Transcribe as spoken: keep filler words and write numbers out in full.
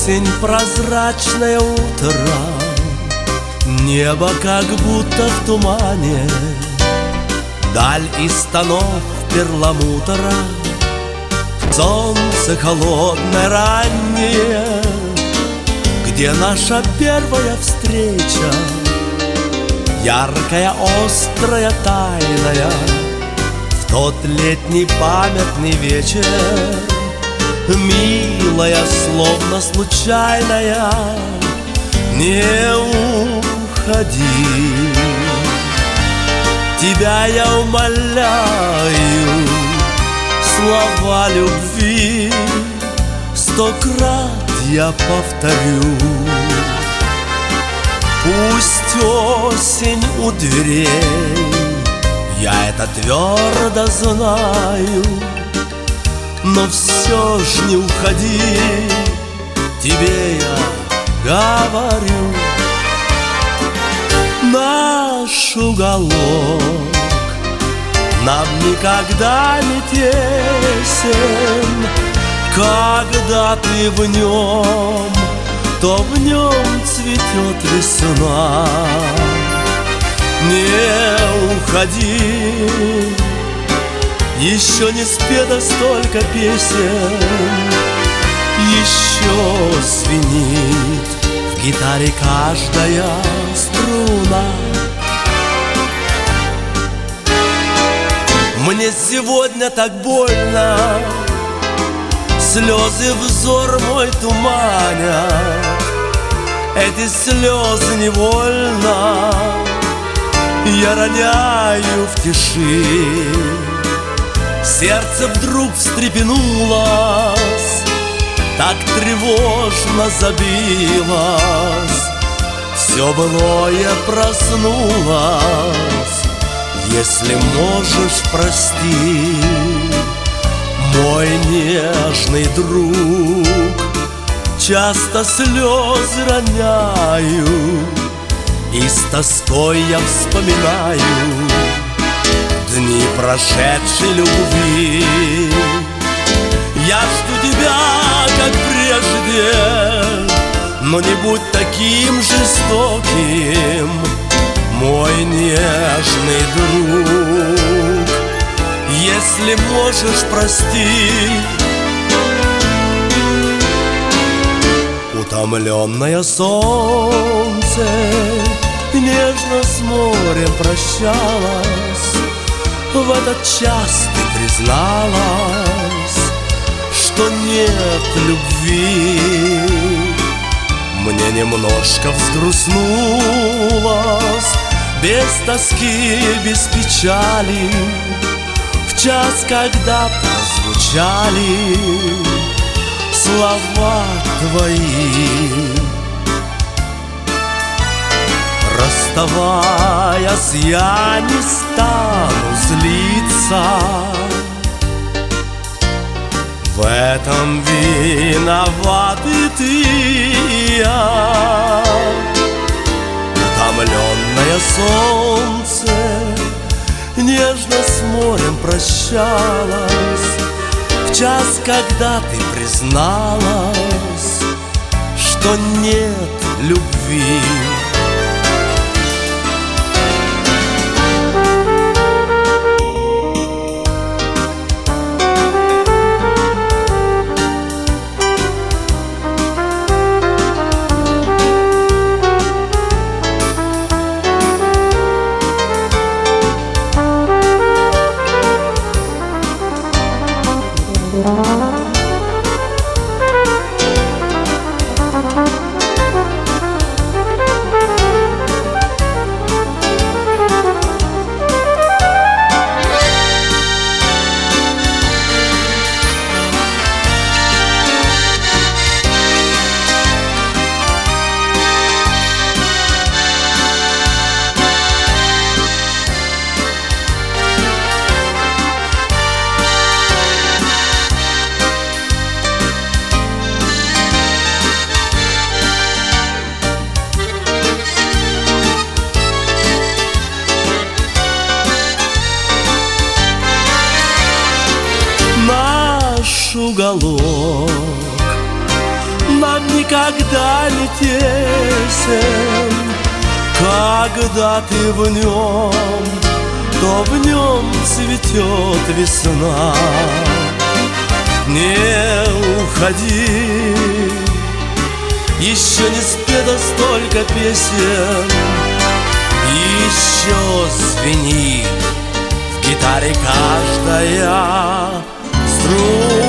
Осень, прозрачное утро, небо как будто в тумане, даль из тонов перламутра, солнце холодное раннее, где наша первая встреча, яркая, острая, тайная, в тот летний памятный вечер, милая, словно случайная, не уходи. Тебя я умоляю, слова любви сто крат я повторю. Пусть осень у дверей, я это твердо знаю, но все ж не уходи, тебе я говорю. Наш уголок нам никогда не тесен, когда ты в нем, то в нем цветет весна. Не уходи, еще не спето столько песен, еще звенит в гитаре каждая струна. Мне сегодня так больно, слезы взор мой туманят, эти слезы невольно я роняю в тиши. Сердце вдруг встрепенулось, так тревожно забилось, все былое проснулось. Если можешь, прости, мой нежный друг, часто слезы роняю, и с тоской я вспоминаю дни прошедшей любви. Я жду тебя, как прежде, но не будь таким жестоким, мой нежный друг. Если можешь, прости. Утомленное солнце нежно с морем прощалось, в этот час ты призналась, что нет любви. Мне немножко взгрустнулось, без тоски, без печали, в час, когда прозвучали слова твои. Расставаясь, я не стану злиться, в этом виноват и ты, и я. Утомленное солнце нежно с морем прощалось, в час, когда ты призналась, что нет любви. Уголок нам никогда никогда не тесен. Когда ты в нем, то в нем цветет весна. Не уходи, еще не спето столько песен, еще звенит в гитаре каждая струна.